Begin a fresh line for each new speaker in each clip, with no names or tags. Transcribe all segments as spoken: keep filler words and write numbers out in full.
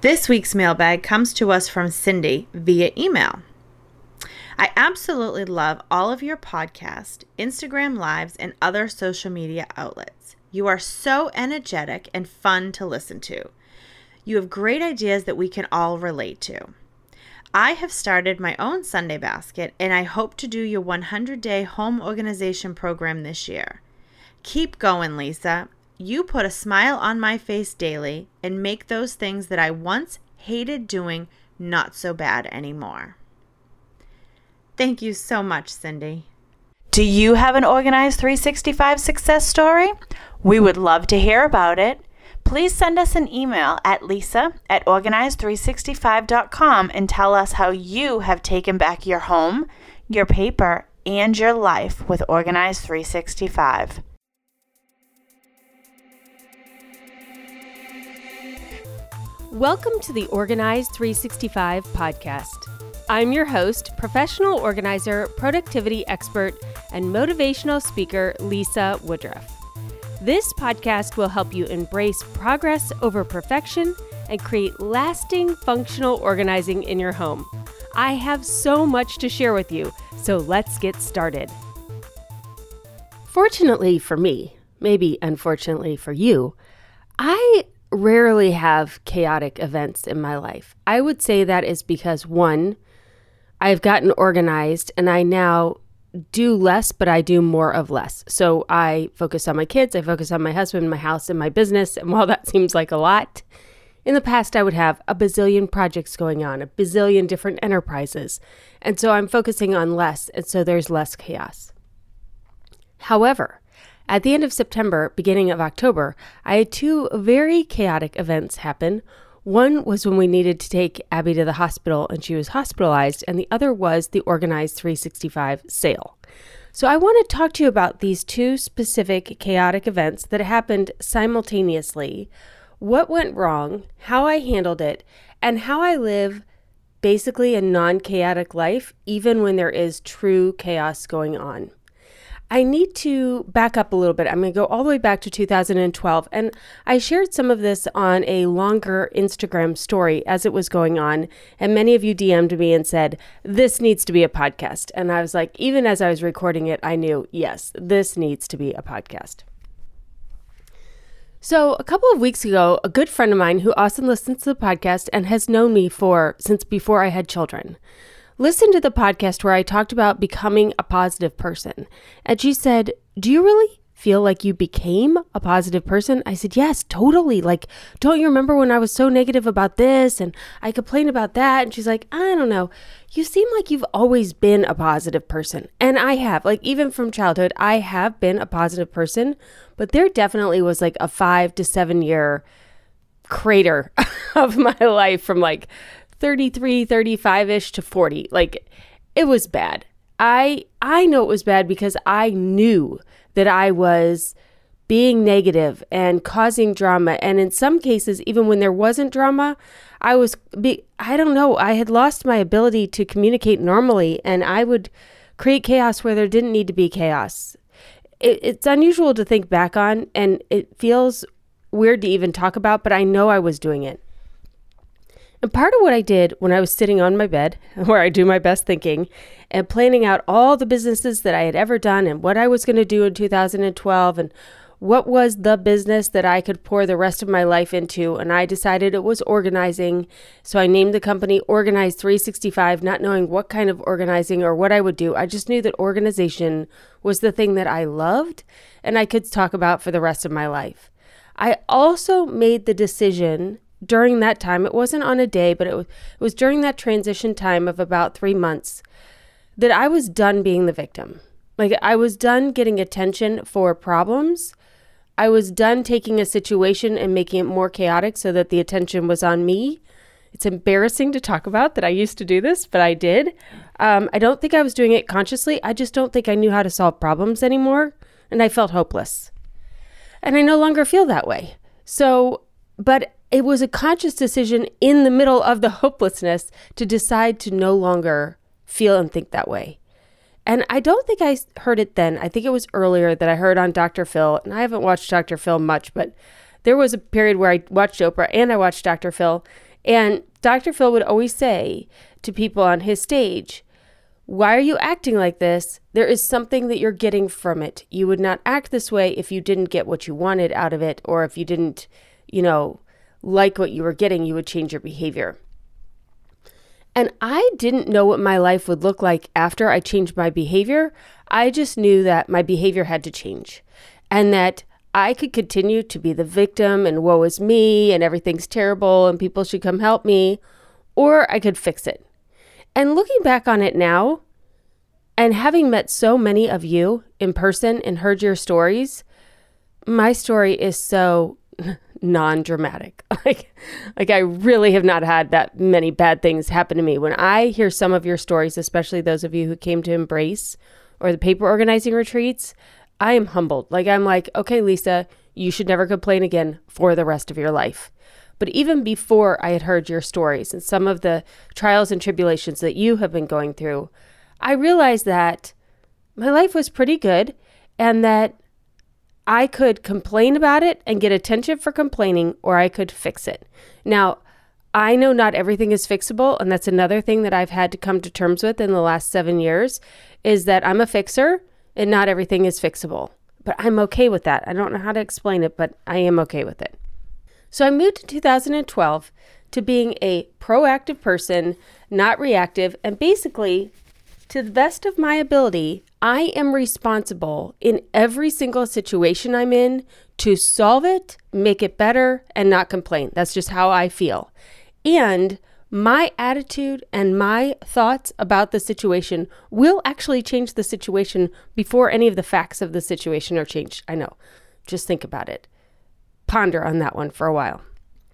This week's mailbag comes to us from Cindy via email. I absolutely love all of your podcasts, Instagram lives, and other social media outlets. You are so energetic and fun to listen to. You have great ideas that we can all relate to. I have started my own Sunday basket, and I hope to do your one hundred day home organization program this year. Keep going, Lisa. You put a smile on my face daily and make those things that I once hated doing not so bad anymore. Thank you so much, Cindy. Do you have an Organized three sixty-five success story? We would love to hear about it. Please send us an email at lisa at organized three sixty-five dot com and tell us how you have taken back your home, your paper, and your life with Organized three sixty-five.
Welcome to the Organized three sixty-five podcast. I'm your host, professional organizer, productivity expert, and motivational speaker, Lisa Woodruff. This podcast will help you embrace progress over perfection and create lasting, functional organizing in your home. I have so much to share with you, so let's get started. Fortunately for me, maybe unfortunately for you, I rarely have chaotic events in my life. I would say that is because, one, I've gotten organized and I now do less, but I do more of less. So I focus on my kids, I focus on my husband, my house, and my business. And while that seems like a lot, in the past I would have a bazillion projects going on, a bazillion different enterprises. And so I'm focusing on less, and so there's less chaos. However, at the end of September, beginning of October, I had two very chaotic events happen. One was when we needed to take Abby to the hospital and she was hospitalized, and the other was the Organized three sixty-five sale. So I want to talk to you about these two specific chaotic events that happened simultaneously, what went wrong, how I handled it, and how I live basically a non-chaotic life, even when there is true chaos going on. I need to back up a little bit. I'm going to go all the way back to two thousand twelve. And I shared some of this on a longer Instagram story as it was going on. And many of you D M'd me and said, this needs to be a podcast. And I was like, even as I was recording it, I knew, yes, this needs to be a podcast. So a couple of weeks ago, a good friend of mine who also listens to the podcast and has known me for since before I had children, listen to the podcast where I talked about becoming a positive person. And she said, do you really feel like you became a positive person? I said, yes, totally. Like, don't you remember when I was so negative about this and I complained about that? And she's like, I don't know. You seem like you've always been a positive person. And I have, like, even from childhood, I have been a positive person. But there definitely was like a five to seven year crater of my life from like thirty-three, thirty-five-ish to forty. Like, it was bad. I I know it was bad because I knew that I was being negative and causing drama. And in some cases, even when there wasn't drama, I was, be, I don't know, I had lost my ability to communicate normally, and I would create chaos where there didn't need to be chaos. It, it's unusual to think back on, and it feels weird to even talk about, but I know I was doing it. And part of what I did when I was sitting on my bed, where I do my best thinking, and planning out all the businesses that I had ever done and what I was going to do in two thousand twelve and what was the business that I could pour the rest of my life into, and I decided it was organizing. So I named the company Organized three sixty-five, not knowing what kind of organizing or what I would do. I just knew that organization was the thing that I loved and I could talk about for the rest of my life. I also made the decision during that time, it wasn't on a day, but it was, it was during that transition time of about three months that I was done being the victim. Like, I was done getting attention for problems. I was done taking a situation and making it more chaotic so that the attention was on me. It's embarrassing to talk about that I used to do this, but I did. Um, I don't think I was doing it consciously. I just don't think I knew how to solve problems anymore, and I felt hopeless. And I no longer feel that way. So, but it was a conscious decision in the middle of the hopelessness to decide to no longer feel and think that way. And I don't think I heard it then. I think it was earlier that I heard on Doctor Phil, and I haven't watched Doctor Phil much, but there was a period where I watched Oprah and I watched Doctor Phil, And Doctor Phil would always say to people on his stage, why are you acting like this? There is something that you're getting from it. You would not act this way if you didn't get what you wanted out of it, or if you didn't, you know, like what you were getting, you would change your behavior. And I didn't know what my life would look like after I changed my behavior. I just knew that my behavior had to change and that I could continue to be the victim and woe is me and everything's terrible and people should come help me, or I could fix it. And looking back on it now, and having met so many of you in person and heard your stories, my story is so non-dramatic. Like, like I really have not had that many bad things happen to me. When I hear some of your stories, especially those of you who came to Embrace or the paper organizing retreats, I am humbled. Like, I'm like, okay, Lisa, you should never complain again for the rest of your life. But even before I had heard your stories and some of the trials and tribulations that you have been going through, I realized that my life was pretty good and that I could complain about it and get attention for complaining, or I could fix it. Now, I know not everything is fixable, and that's another thing that I've had to come to terms with in the last seven years, is that I'm a fixer and not everything is fixable. But I'm okay with that. I don't know how to explain it, but I am okay with it. So I moved in two thousand twelve to being a proactive person, not reactive, and basically, to the best of my ability, I am responsible in every single situation I'm in to solve it, make it better, and not complain. That's just how I feel. And my attitude and my thoughts about the situation will actually change the situation before any of the facts of the situation are changed. I know. Just think about it. Ponder on that one for a while.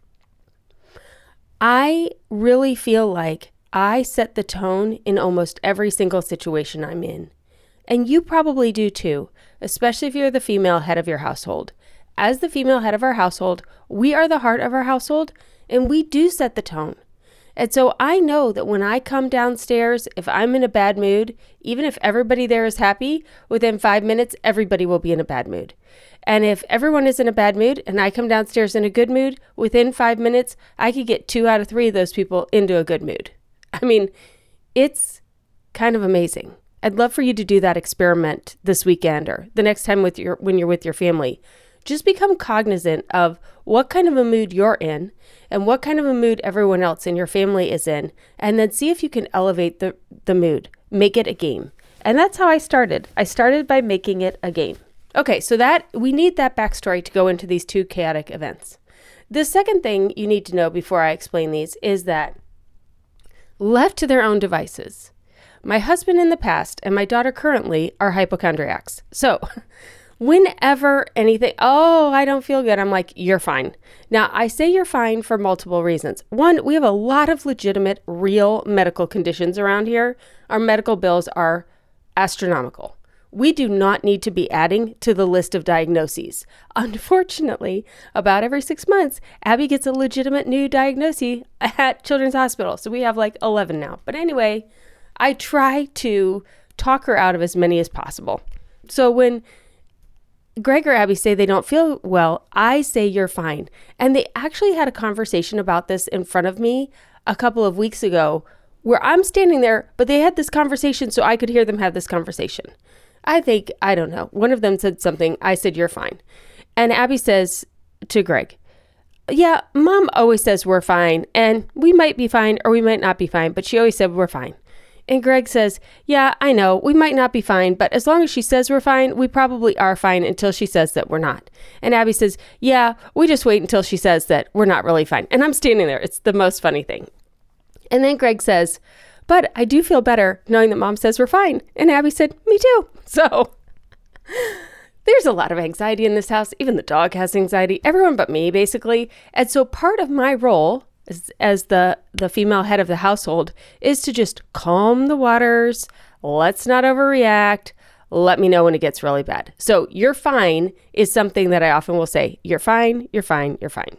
I really feel like I set the tone in almost every single situation I'm in. And you probably do too, especially if you're the female head of your household. As the female head of our household, we are the heart of our household, and we do set the tone. And so I know that when I come downstairs, if I'm in a bad mood, even if everybody there is happy, within five minutes, everybody will be in a bad mood. And if everyone is in a bad mood and I come downstairs in a good mood, within five minutes, I could get two out of three of those people into a good mood. I mean, it's kind of amazing. I'd love for you to do that experiment this weekend or the next time with your when you're with your family. Just become cognizant of what kind of a mood you're in and what kind of a mood everyone else in your family is in, and then see if you can elevate the, the mood. Make it a game. And that's how I started. I started by making it a game. Okay, so that we need that backstory to go into these two chaotic events. The second thing you need to know before I explain these is that left to their own devices, my husband in the past and my daughter currently are hypochondriacs. So whenever anything, oh, I don't feel good, I'm like, you're fine. Now, I say you're fine for multiple reasons. One, we have a lot of legitimate, real medical conditions around here. Our medical bills are astronomical. We do not need to be adding to the list of diagnoses. Unfortunately, about every six months, Abby gets a legitimate new diagnosis at Children's Hospital. So we have like eleven now. But anyway, I try to talk her out of as many as possible. So when Greg or Abby say they don't feel well, I say you're fine. And they actually had a conversation about this in front of me a couple of weeks ago where I'm standing there, but they had this conversation so I could hear them have this conversation. I think, I don't know, one of them said something, I said, you're fine. And Abby says to Greg, yeah, Mom always says we're fine, and we might be fine or we might not be fine, but she always said we're fine. And Greg says, yeah, I know, we might not be fine, but as long as she says we're fine, we probably are fine until she says that we're not. And Abby says, yeah, we just wait until she says that we're not really fine. And I'm standing there. It's the most funny thing. And then Greg says, but I do feel better knowing that Mom says we're fine. And Abby said, me too. So there's a lot of anxiety in this house. Even the dog has anxiety. Everyone but me, basically. And so part of my role as, as the, the female head of the household is to just calm the waters. Let's not overreact. Let me know when it gets really bad. So you're fine is something that I often will say. You're fine, you're fine, you're fine.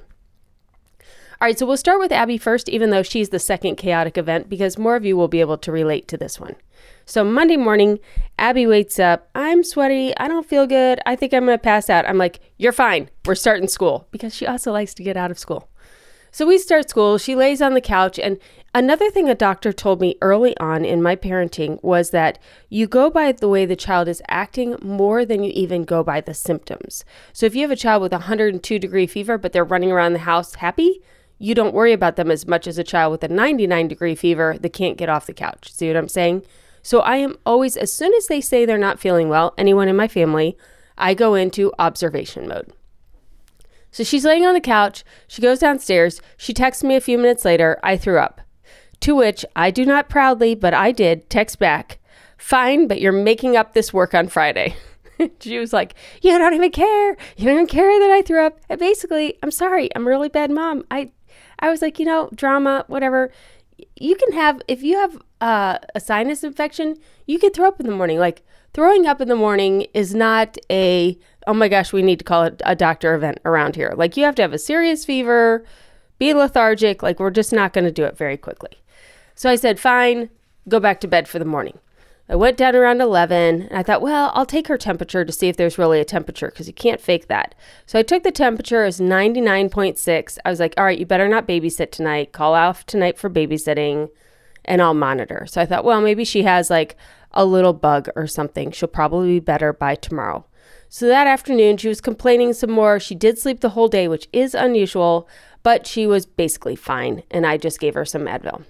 All right, so we'll start with Abby first, even though she's the second chaotic event, because more of you will be able to relate to this one. So Monday morning, Abby wakes up. I'm sweaty. I don't feel good. I think I'm going to pass out. I'm like, you're fine. We're starting school, because she also likes to get out of school. So we start school. She lays on the couch. And another thing a doctor told me early on in my parenting was that you go by the way the child is acting more than you even go by the symptoms. So if you have a child with one hundred two degree fever, but they're running around the house happy, you don't worry about them as much as a child with a ninety-nine degree fever that can't get off the couch. See what I'm saying? So I am always, as soon as they say they're not feeling well, anyone in my family, I go into observation mode. So she's laying on the couch. She goes downstairs. She texts me a few minutes later. I threw up. To which I do not proudly, but I did text back, fine, but you're making up this work on Friday. She was like, you don't even care. You don't even care that I threw up. And basically, I'm sorry. I'm a really bad mom. I, I was like, you know, drama, whatever. You can have, if you have uh, a sinus infection, you can throw up in the morning. Like throwing up in the morning is not a, oh my gosh, we need to call it a doctor event around here. Like you have to have a serious fever, be lethargic. Like we're just not going to do it very quickly. So I said, fine, go back to bed for the morning. I went down around eleven and I thought, well, I'll take her temperature to see if there's really a temperature because you can't fake that. So I took the temperature as ninety-nine point six. I was like, all right, you better not babysit tonight. Call off tonight for babysitting and I'll monitor. So I thought, well, maybe she has like a little bug or something. She'll probably be better by tomorrow. So that afternoon, she was complaining some more. She did sleep the whole day, which is unusual, but she was basically fine. And I just gave her some Advil.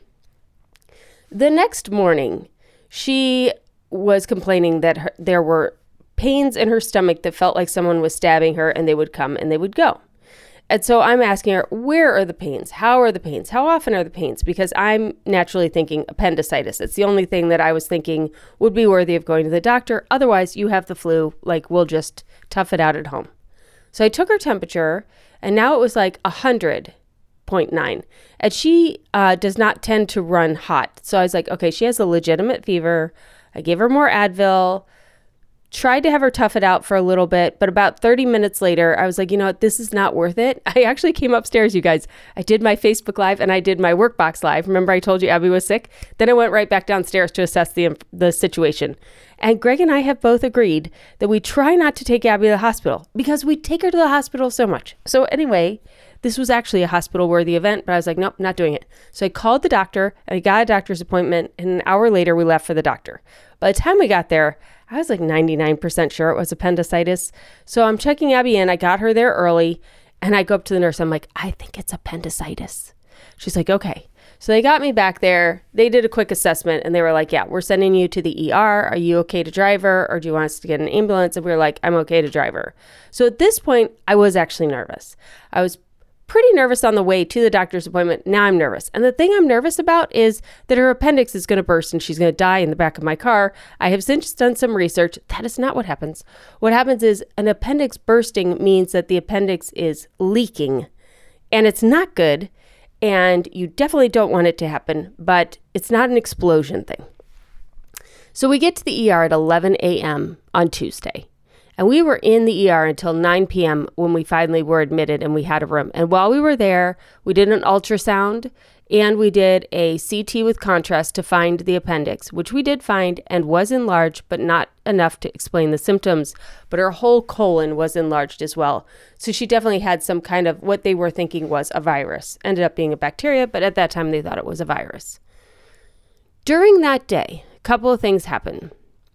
The next morning, she was complaining that her, there were pains in her stomach that felt like someone was stabbing her, and they would come and they would go. And so I'm asking her, where are the pains? How are the pains? How often are the pains? Because I'm naturally thinking appendicitis. It's the only thing that I was thinking would be worthy of going to the doctor. Otherwise, you have the flu. Like, we'll just tough it out at home. So I took her temperature, and now it was like one hundred point nine. And she uh, does not tend to run hot. So I was like, okay, she has a legitimate fever. I gave her more Advil. Tried to have her tough it out for a little bit, but about thirty minutes later, I was like, you know what, this is not worth it. I actually came upstairs, you guys. I did my Facebook Live and I did my Workbox Live. Remember I told you Abby was sick? Then I went right back downstairs to assess the the situation. And Greg and I have both agreed that we try not to take Abby to the hospital because we take her to the hospital so much. So anyway, this was actually a hospital-worthy event, but I was like, nope, not doing it. So I called the doctor and I got a doctor's appointment, and an hour later we left for the doctor. By the time we got there, I was like ninety-nine percent sure it was appendicitis. So I'm checking Abby in. I got her there early and I go up to the nurse. I'm like, I think it's appendicitis. She's like, okay. So they got me back there. They did a quick assessment and they were like, yeah, we're sending you to the E R. Are you okay to drive her, or do you want us to get an ambulance? And we were like, I'm okay to drive her. So at this point, I was actually nervous. I was pretty nervous on the way to the doctor's appointment. Now I'm nervous. And the thing I'm nervous about is that her appendix is going to burst and she's going to die in the back of my car. I have since done some research. That is not what happens. What happens is an appendix bursting means that the appendix is leaking, and it's not good. And you definitely don't want it to happen, but it's not an explosion thing. So we get to the E R at eleven a.m. on Tuesday. And we were in the E R until nine p.m. when we finally were admitted and we had a room. And while we were there, we did an ultrasound and we did a C T with contrast to find the appendix, which we did find and was enlarged, but not enough to explain the symptoms. But her whole colon was enlarged as well. So she definitely had some kind of what they were thinking was a virus. Ended up being a bacteria, but at that time they thought it was a virus. During that day, a couple of things happened.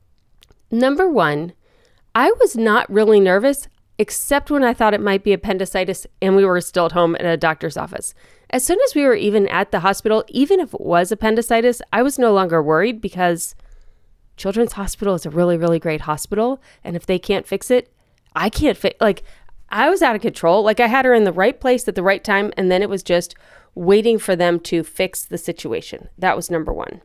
Number one, I was not really nervous, except when I thought it might be appendicitis and we were still at home at a doctor's office. As soon as we were even at the hospital, even if it was appendicitis, I was no longer worried because Children's Hospital is a really, really great hospital. And if they can't fix it, I can't fix, like, I was out of control. Like, I had her in the right place at the right time, and then it was just waiting for them to fix the situation. That was number one.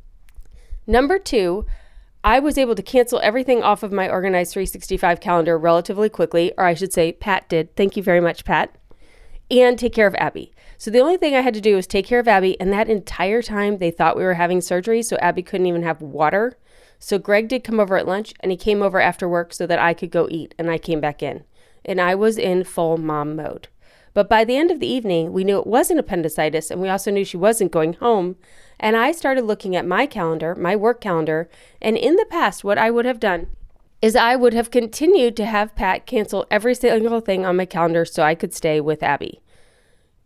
Number two, I was able to cancel everything off of my Organized three sixty-five calendar relatively quickly, or I should say Pat did. Thank you very much, Pat. And take care of Abby. So the only thing I had to do was take care of Abby, and that entire time they thought we were having surgery, so Abby couldn't even have water. So Greg did come over at lunch, and he came over after work so that I could go eat, and I came back in. And I was in full mom mode. But by the end of the evening, we knew it wasn't appendicitis, and we also knew she wasn't going home. And I started looking at my calendar, my work calendar, and in the past, what I would have done is I would have continued to have Pat cancel every single thing on my calendar so I could stay with Abby. A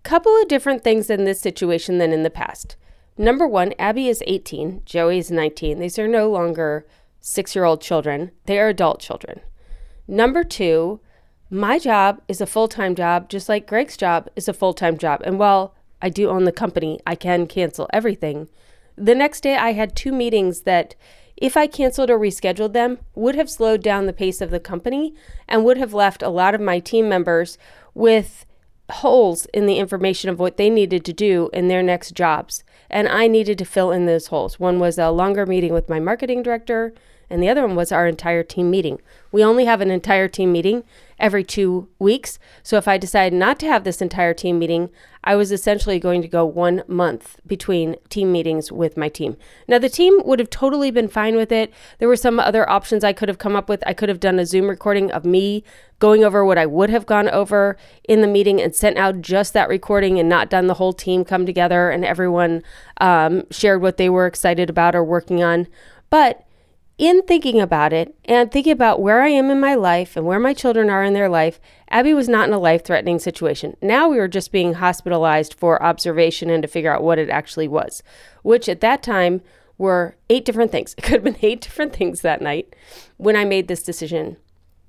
Couple of different things in this situation than in the past. Number one, Abby is eighteen, Joey is nineteen. These are no longer six-year-old children. They are adult children. Number two, my job is a full-time job, just like Greg's job is a full-time job. And while I do own the company, I can cancel everything. The next day I had two meetings that, if I canceled or rescheduled them, would have slowed down the pace of the company and would have left a lot of my team members with holes in the information of what they needed to do in their next jobs. And I needed to fill in those holes. One was a longer meeting with my marketing director, and the other one was our entire team meeting. We only have an entire team meeting every two weeks. So if I decided not to have this entire team meeting, I was essentially going to go one month between team meetings with my team. Now, the team would have totally been fine with it. There were some other options I could have come up with. I could have done a Zoom recording of me going over what I would have gone over in the meeting and sent out just that recording and not done the whole team come together and everyone um, shared what they were excited about or working on. But in thinking about it and thinking about where I am in my life and where my children are in their life, Abby was not in a life-threatening situation. Now we were just being hospitalized for observation and to figure out what it actually was, which at that time were eight different things. It could have been eight different things that night when I made this decision.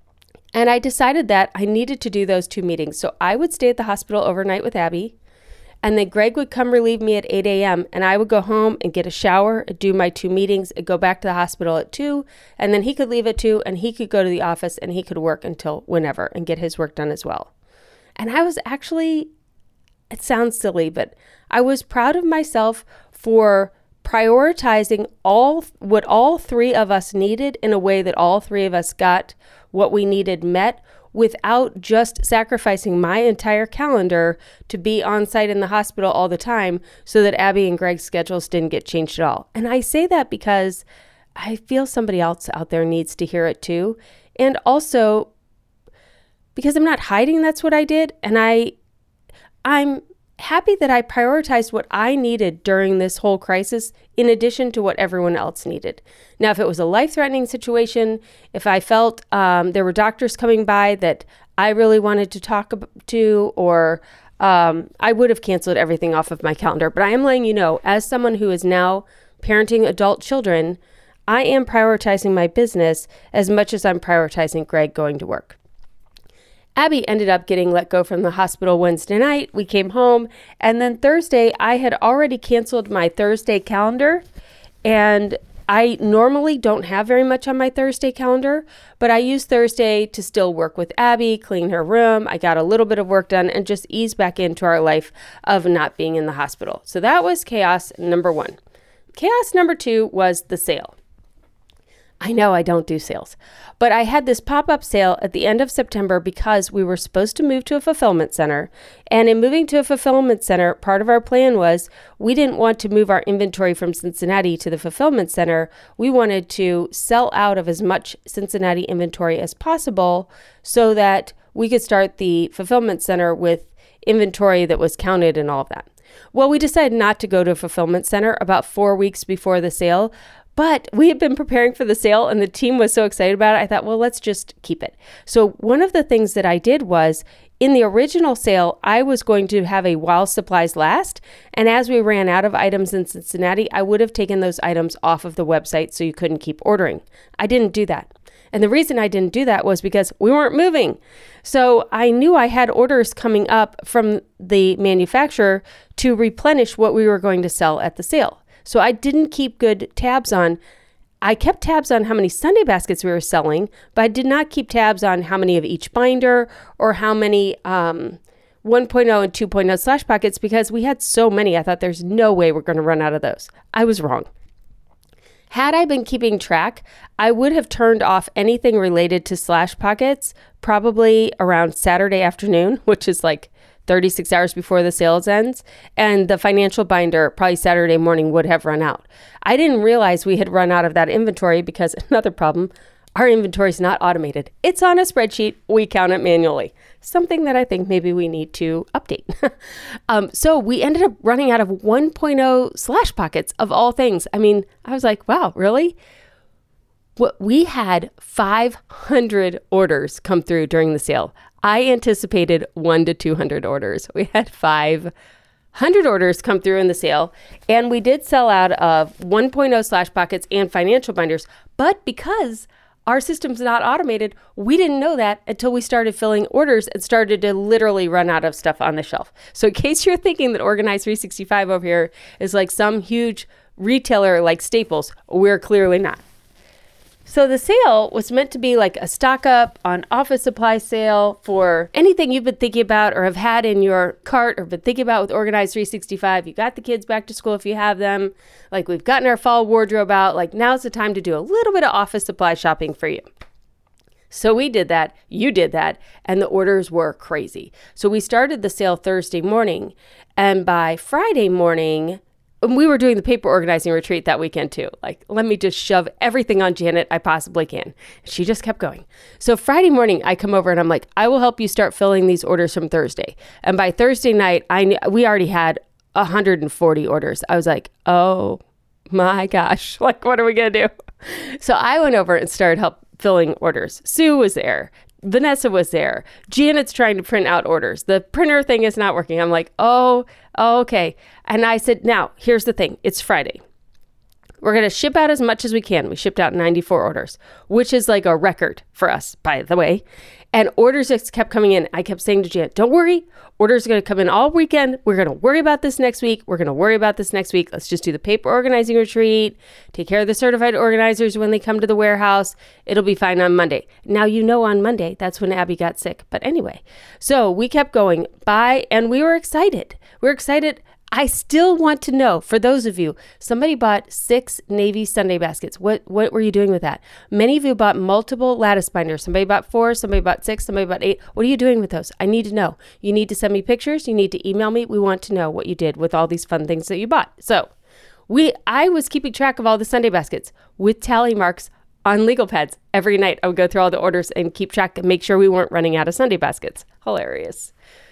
And I decided that I needed to do those two meetings. So I would stay at the hospital overnight with Abby, and then Greg would come relieve me at eight a.m. and I would go home and get a shower, do my two meetings, and go back to the hospital at two. And then he could leave at two and he could go to the office and he could work until whenever and get his work done as well. And I was actually, it sounds silly, but I was proud of myself for prioritizing all what all three of us needed in a way that all three of us got what we needed met, without just sacrificing my entire calendar to be on site in the hospital all the time so that Abby and Greg's schedules didn't get changed at all. And I say that because I feel somebody else out there needs to hear it too. And also because I'm not hiding that's what I did. And I, I'm happy that I prioritized what I needed during this whole crisis in addition to what everyone else needed. Now, if it was a life-threatening situation, if I felt um, there were doctors coming by that I really wanted to talk to, or um, I would have canceled everything off of my calendar. But I am letting you know, as someone who is now parenting adult children, I am prioritizing my business as much as I'm prioritizing Greg going to work. Abby ended up getting let go from the hospital Wednesday night. We came home, and then Thursday, I had already canceled my Thursday calendar, and I normally don't have very much on my Thursday calendar, but I used Thursday to still work with Abby, clean her room. I got a little bit of work done and just ease back into our life of not being in the hospital. So that was chaos number one. Chaos number two was the sale. I know I don't do sales, but I had this pop-up sale at the end of September because we were supposed to move to a fulfillment center. And in moving to a fulfillment center, part of our plan was we didn't want to move our inventory from Cincinnati to the fulfillment center. We wanted to sell out of as much Cincinnati inventory as possible so that we could start the fulfillment center with inventory that was counted and all of that. Well, we decided not to go to a fulfillment center about four weeks before the sale. But we had been preparing for the sale and the team was so excited about it. I thought, well, let's just keep it. So one of the things that I did was in the original sale, I was going to have a while supplies last. And as we ran out of items in Cincinnati, I would have taken those items off of the website so you couldn't keep ordering. I didn't do that. And the reason I didn't do that was because we weren't moving. So I knew I had orders coming up from the manufacturer to replenish what we were going to sell at the sale. So I didn't keep good tabs on, I kept tabs on how many Sunday baskets we were selling, but I did not keep tabs on how many of each binder or how many um, one point oh and two point oh slash pockets because we had so many. I thought there's no way we're going to run out of those. I was wrong. Had I been keeping track, I would have turned off anything related to slash pockets probably around Saturday afternoon, which is like thirty-six hours before the sales ends, and the financial binder probably Saturday morning would have run out. I didn't realize we had run out of that inventory because another problem, our inventory is not automated. It's on a spreadsheet. We count it manually. Something that I think maybe we need to update. um, so we ended up running out of one point oh slash pockets of all things. I mean, I was like, wow, really? What we had five hundred orders come through during the sale. I anticipated one to two hundred orders. We had five hundred orders come through in the sale, and we did sell out of one point oh Slash Pockets and financial binders. But because our system's not automated, we didn't know that until we started filling orders and started to literally run out of stuff on the shelf. So in case you're thinking that Organize three sixty-five over here is like some huge retailer like Staples, we're clearly not. So the sale was meant to be like a stock up on office supply sale for anything you've been thinking about or have had in your cart or been thinking about with Organize three sixty-five. You got the kids back to school if you have them. Like we've gotten our fall wardrobe out. Like now's the time to do a little bit of office supply shopping for you. So we did that. You did that. And the orders were crazy. So we started the sale Thursday morning. And by Friday morning, and we were doing the paper organizing retreat that weekend too. Like, let me just shove everything on Janet I possibly can. She just kept going. So Friday morning, I come over and I'm like, I will help you start filling these orders from Thursday. And by Thursday night, I knew, we already had one hundred forty orders. I was like, oh my gosh, like, what are we going to do? So I went over and started help filling orders. Sue was there. Vanessa was there. Janet's trying to print out orders. The printer thing is not working. I'm like, oh, oh, okay. And I said, now, here's the thing. It's Friday. We're going to ship out as much as we can. We shipped out ninety-four orders, which is like a record for us, by the way. And orders just kept coming in. I kept saying to Janet, don't worry. Orders are going to come in all weekend. We're going to worry about this next week. We're going to worry about this next week. Let's just do the paper organizing retreat. Take care of the certified organizers when they come to the warehouse. It'll be fine on Monday. Now, you know, on Monday, that's when Abby got sick. But anyway, so we kept going by and we were excited. We were excited. I still want to know, for those of you, somebody bought six Navy Sunday baskets. What what were you doing with that? Many of you bought multiple lattice binders. Somebody bought four, somebody bought six, somebody bought eight. What are you doing with those? I need to know. You need to send me pictures. You need to email me. We want to know what you did with all these fun things that you bought. So we, I was keeping track of all the Sunday baskets with tally marks on legal pads. Every night I would go through all the orders and keep track and make sure we weren't running out of Sunday baskets. Hilarious.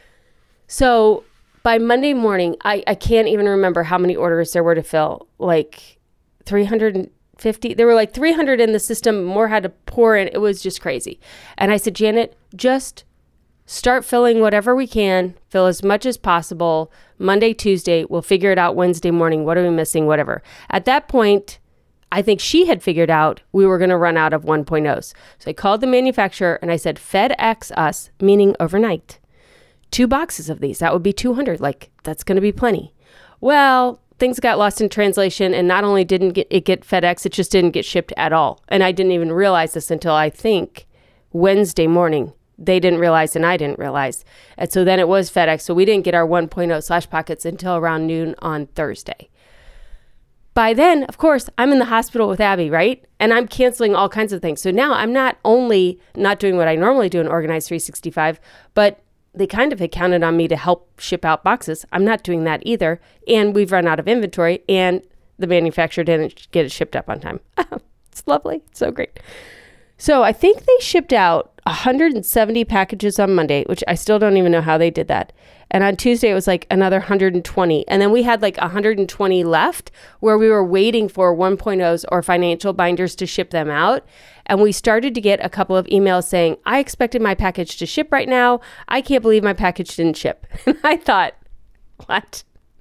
So by Monday morning, I, I can't even remember how many orders there were to fill, like three hundred fifty. There were like three hundred in the system. More had to pour in. It was just crazy. And I said, Janet, just start filling whatever we can, fill as much as possible. Monday, Tuesday, we'll figure it out Wednesday morning. What are we missing? Whatever. At that point, I think she had figured out we were going to run out of one point ohs. So I called the manufacturer and I said, FedEx us, meaning overnight. Two boxes of these. That would be two hundred. Like, that's going to be plenty. Well, things got lost in translation, and not only didn't get, it get FedEx, it just didn't get shipped at all. And I didn't even realize this until I think Wednesday morning. They didn't realize, and I didn't realize. And so then it was FedEx. So we didn't get our one point oh Slash Pockets until around noon on Thursday. By then, of course, I'm in the hospital with Abby, right? And I'm canceling all kinds of things. So now I'm not only not doing what I normally do in Organize three sixty-five, but they kind of had counted on me to help ship out boxes. I'm not doing that either. And we've run out of inventory and the manufacturer didn't get it shipped up on time. It's lovely. It's so great. So I think they shipped out one hundred seventy packages on Monday, which I still don't even know how they did that. And on Tuesday, it was like another one hundred twenty. And then we had like one hundred twenty left where we were waiting for one point ohs or financial binders to ship them out. And we started to get a couple of emails saying, I expected my package to ship right now. I can't believe my package didn't ship. And I thought, what?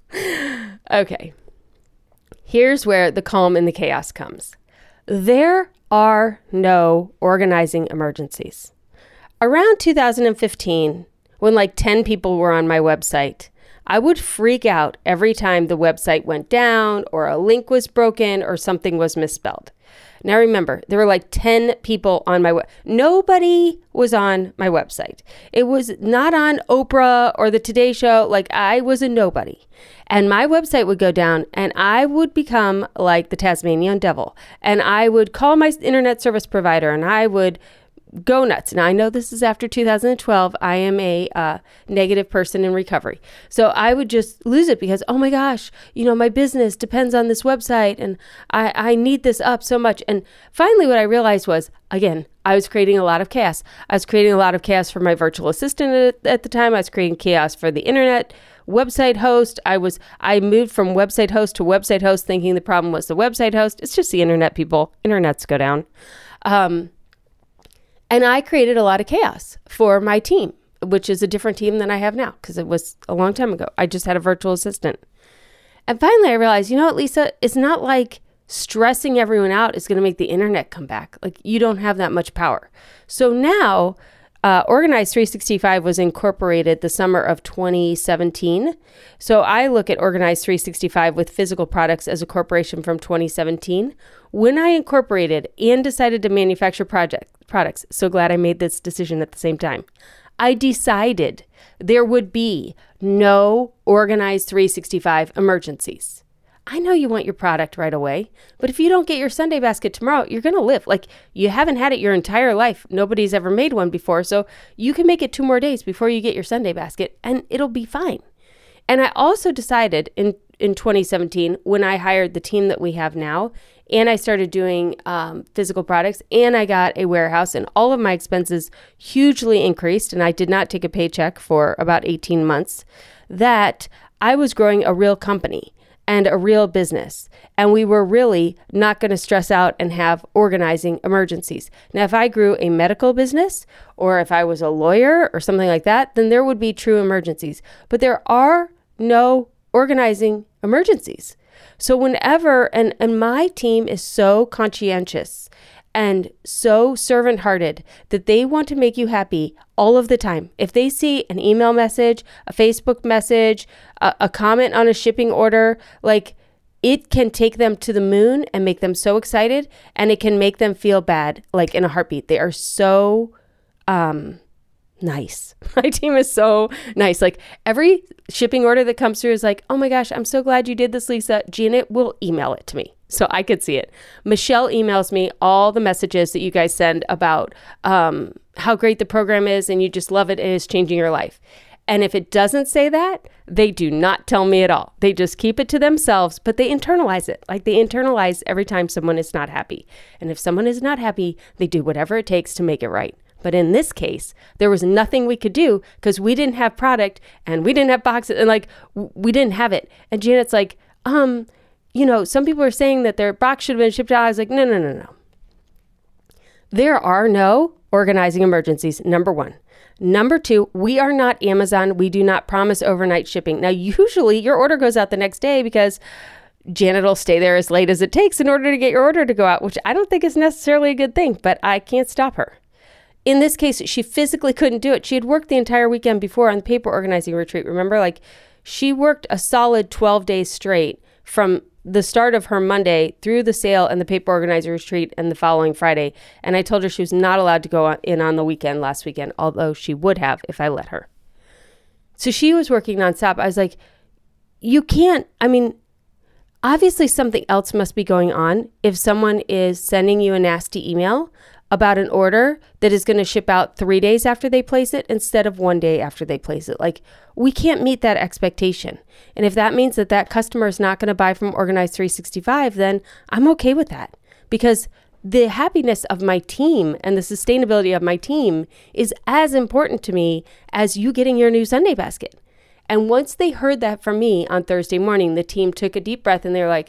Okay. Here's where the calm and the chaos comes. There are no organizing emergencies. Around two thousand fifteen, when like ten people were on my website, I would freak out every time the website went down or a link was broken or something was misspelled. Now remember, there were like ten people on my web. Nobody was on my website. It was not on Oprah or the Today Show. Like, I was a nobody. And my website would go down and I would become like the Tasmanian devil. And I would call my internet service provider and I would go nuts. Now, I know this is after two thousand twelve. I am a uh, negative person in recovery. So I would just lose it because, oh my gosh, you know, my business depends on this website and I, I need this up so much. And finally, what I realized was, again, I was creating a lot of chaos. I was creating a lot of chaos for my virtual assistant at, at the time. I was creating chaos for the internet website host. I was, I moved from website host to website host thinking the problem was the website host. It's just the internet, people. Internets go down. Um, And I created a lot of chaos for my team, which is a different team than I have now because it was a long time ago. I just had a virtual assistant. And finally, I realized, you know what, Lisa, it's not like stressing everyone out is going to make the internet come back. Like, you don't have that much power. So now, uh, Organize three sixty-five was incorporated the summer of twenty seventeen. So I look at Organize three sixty-five with physical products as a corporation from twenty seventeen. When I incorporated and decided to manufacture project products, so glad I made this decision at the same time, I decided there would be no Organize three sixty-five emergencies. I know you want your product right away, but if you don't get your Sunday basket tomorrow, you're going to live. Like, you haven't had it your entire life. Nobody's ever made one before. So you can make it two more days before you get your Sunday basket and it'll be fine. And I also decided in, in twenty seventeen, when I hired the team that we have now, and I started doing um, physical products, and I got a warehouse, and all of my expenses hugely increased, and I did not take a paycheck for about eighteen months, that I was growing a real company and a real business. And we were really not going to stress out and have organizing emergencies. Now, if I grew a medical business or if I was a lawyer or something like that, then there would be true emergencies. But there are no organizing emergencies. So whenever, and, and my team is so conscientious and so servant-hearted that they want to make you happy all of the time. If they see an email message, a Facebook message, a, a comment on a shipping order, like, it can take them to the moon and make them so excited, and it can make them feel bad, like in a heartbeat. They are so um, nice. My team is so nice. Like, every shipping order that comes through is like, oh my gosh, I'm so glad you did this, Lisa. Janet will email it to me so I could see it. Michelle emails me all the messages that you guys send about um, how great the program is and you just love it and it's changing your life. And if it doesn't say that, they do not tell me at all. They just keep it to themselves, but they internalize it. Like, they internalize every time someone is not happy. And if someone is not happy, they do whatever it takes to make it right. But in this case, there was nothing we could do because we didn't have product and we didn't have boxes and like w- we didn't have it. And Janet's like, um, you know, some people are saying that their box should have been shipped out. I was like, no, no, no, no. There are no organizing emergencies, number one. Number two, we are not Amazon. We do not promise overnight shipping. Now, usually your order goes out the next day because Janet will stay there as late as it takes in order to get your order to go out, which I don't think is necessarily a good thing, but I can't stop her. In this case, she physically couldn't do it. She had worked the entire weekend before on the paper organizing retreat. Remember, like, she worked a solid twelve days straight from the start of her Monday through the sale and the paper organizer retreat and the following Friday. And I told her she was not allowed to go in on the weekend last weekend, although she would have if I let her. So she was working nonstop. I was like, you can't, I mean, obviously something else must be going on if someone is sending you a nasty email about an order that is going to ship out three days after they place it instead of one day after they place it. Like, we can't meet that expectation. And if that means that that customer is not going to buy from Organize three sixty-five, then I'm okay with that, because the happiness of my team and the sustainability of my team is as important to me as you getting your new Sunday basket. And once they heard that from me on Thursday morning, the team took a deep breath and they were like,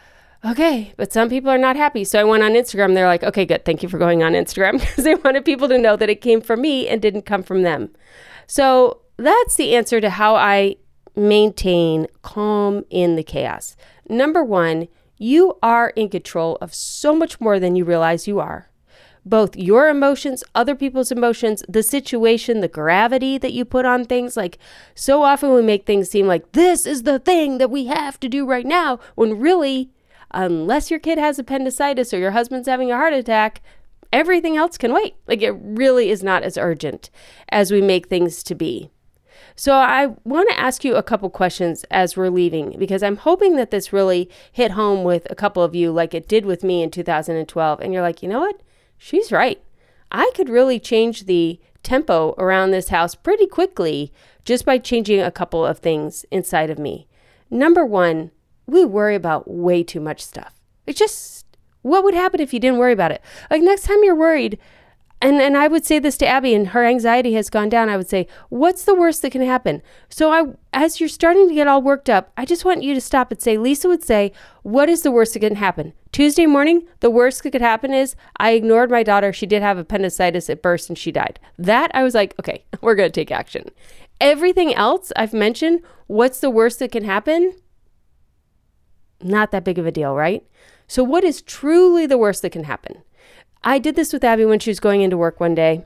okay, but some people are not happy. So I went on Instagram. They're like, okay, good. Thank you for going on Instagram, because they wanted people to know that it came from me and didn't come from them. So that's the answer to how I maintain calm in the chaos. Number one, you are in control of so much more than you realize you are. Both your emotions, other people's emotions, the situation, the gravity that you put on things. Like, so often we make things seem like this is the thing that we have to do right now, when really, unless your kid has appendicitis or your husband's having a heart attack, everything else can wait. Like, it really is not as urgent as we make things to be. So I want to ask you a couple questions as we're leaving, because I'm hoping that this really hit home with a couple of you like it did with me in two thousand twelve. And you're like, you know what? She's right. I could really change the tempo around this house pretty quickly just by changing a couple of things inside of me. Number one, we worry about way too much stuff. It's just, what would happen if you didn't worry about it? Like, next time you're worried, and, and I would say this to Abby, and her anxiety has gone down, I would say, what's the worst that can happen? So I, as you're starting to get all worked up, I just want you to stop and say, Lisa would say, what is the worst that can happen? Tuesday morning, the worst that could happen is I ignored my daughter. She did have appendicitis. It burst and she died. That I was like, okay, we're going to take action. Everything else I've mentioned, what's the worst that can happen? Not that big of a deal, right? So what is truly the worst that can happen? I did this with Abby when she was going into work one day.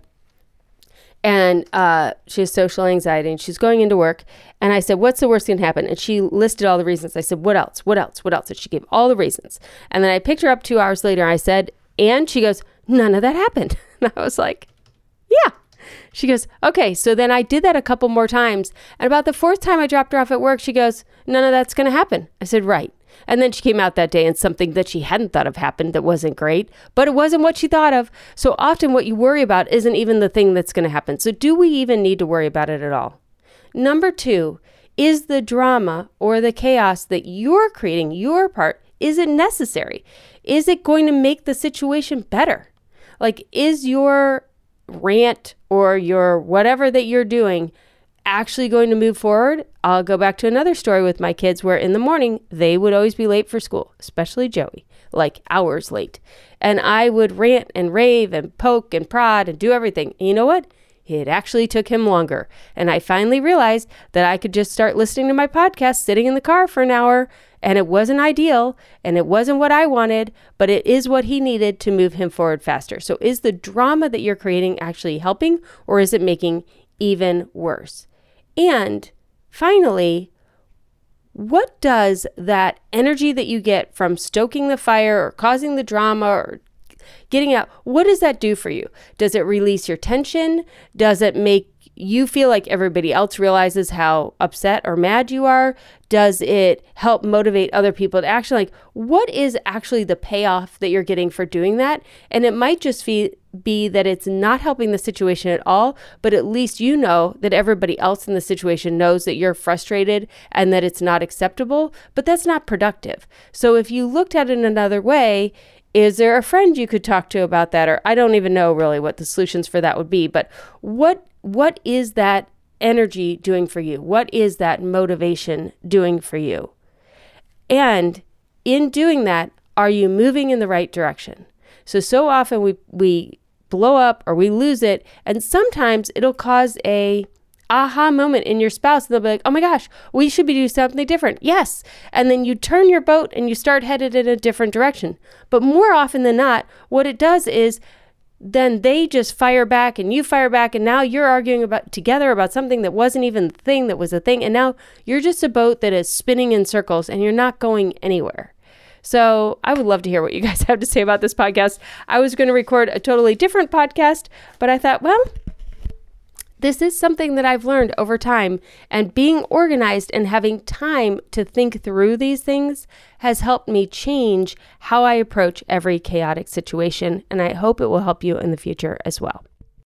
And uh, she has social anxiety and she's going into work. And I said, what's the worst that can happen? And she listed all the reasons. I said, what else? What else? What else? And she gave all the reasons. And then I picked her up two hours later. And I said, and she goes, none of that happened. And I was like, yeah. She goes, okay. So then I did that a couple more times. And about the fourth time I dropped her off at work, she goes, none of that's going to happen. I said, right. And then she came out that day and something that she hadn't thought of happened that wasn't great, but it wasn't what she thought of. So often what you worry about isn't even the thing that's going to happen. So do we even need to worry about it at all? Number two, is the drama or the chaos that you're creating, your part, is it necessary? Is it going to make the situation better? Like, is your rant or your whatever that you're doing actually going to move forward? I'll go back to another story with my kids where in the morning, they would always be late for school, especially Joey, like hours late. And I would rant and rave and poke and prod and do everything. And you know what? It actually took him longer. And I finally realized that I could just start listening to my podcast sitting in the car for an hour. And it wasn't ideal and it wasn't what I wanted, but it is what he needed to move him forward faster. So is the drama that you're creating actually helping, or is it making even worse? And finally, what does that energy that you get from stoking the fire or causing the drama or getting out, what does that do for you? Does it release your tension? Does it make you feel like everybody else realizes how upset or mad you are? Does it help motivate other people to action? Like, what is actually the payoff that you're getting for doing that? And it might just be, be that it's not helping the situation at all, but at least you know that everybody else in the situation knows that you're frustrated and that it's not acceptable, but that's not productive. So if you looked at it another way, is there a friend you could talk to about that? Or I don't even know really what the solutions for that would be, but what what is that energy doing for you? What is that motivation doing for you? And in doing that, are you moving in the right direction? So, so often we, we blow up or we lose it. And sometimes it'll cause a aha moment in your spouse. And they'll be like, oh my gosh, we should be doing something different. Yes. And then you turn your boat and you start headed in a different direction. But more often than not, what it does is then they just fire back and you fire back. And now you're arguing about together about something that wasn't even the thing that was a thing. And now you're just a boat that is spinning in circles and you're not going anywhere. So I would love to hear what you guys have to say about this podcast. I was going to record a totally different podcast, but I thought, well, this is something that I've learned over time, and being organized and having time to think through these things has helped me change how I approach every chaotic situation, and I hope it will help you in the future as well.